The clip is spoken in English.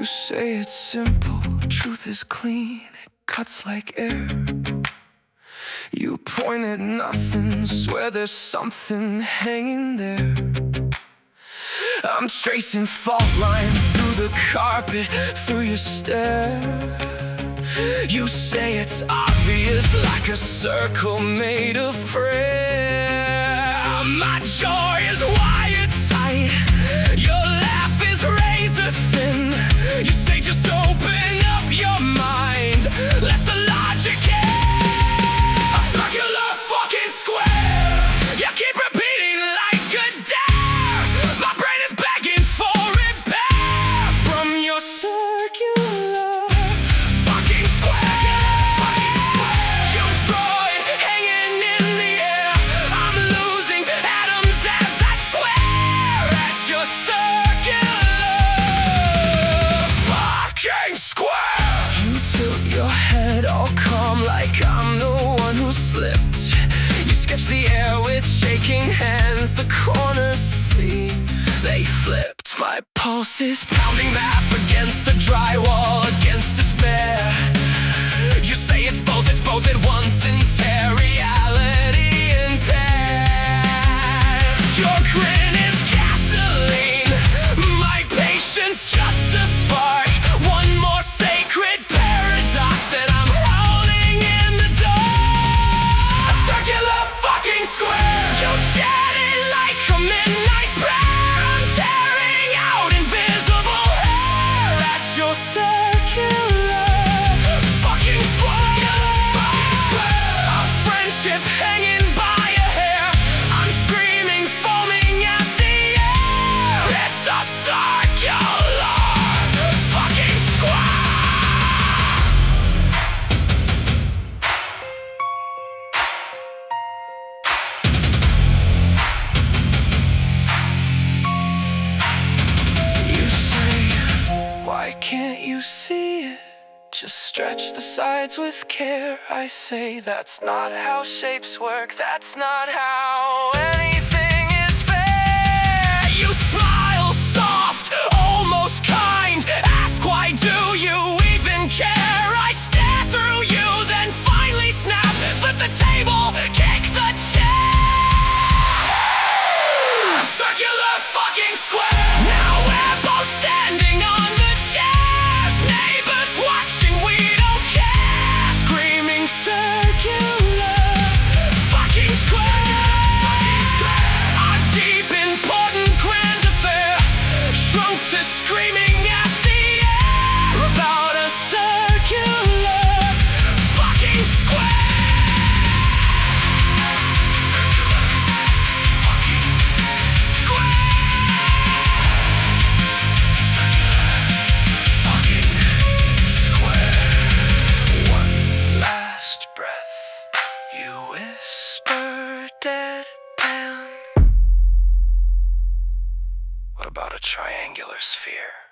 say it's simple, truth is clean, it cuts like air. You point at nothing, swear there's something hanging there. I'm tracing fault lines through the carpet, through your stare. You say it's obvious, like a circle made of prayer. My jaw is wired tight, your laugh is razor thin. You say just open up your mind, let the logic in. A circular fucking square, you keep repeating like a dare. My brain is begging for repair from your circular fucking square. You draw it hanging in the air, I'm losing atoms as I swear at your circular fucking square. You tilt your head all calm like I'm the one who slipped. You sketch the air with shaking hands, the corners see, they flipped. My pulse is pounding math against the drywall, against despair. You say it's both at once, and tear reality in pairs. Your grin is gasoline, my patience just a spark. One more sacred paradox and I'm howling in the dark. A circular fucking square, you chatted like a midnight prayer. I'm tearing out invisible hair at your circular fucking square. Our friendship hanging by a hair, I'm screaming, foaming at the air. It's a circular fucking square. You say, why can't you see it? Just stretch the sides with care. I say that's not how shapes work, that's not how anything is fair. You smile soft, almost kind, ask why do you even care? I stare through you, then finally snap, flip the table, kick the chair. A circular fucking square. Now we're both standing on the chairs, neighbors watching, we don't care. Screaming circular fucking square. Our deep, important, grand affair shrunk to screaming at the air about a circular fucking square. Circular fucking square. One last breath, you whisper deadpan. What about a triangular sphere?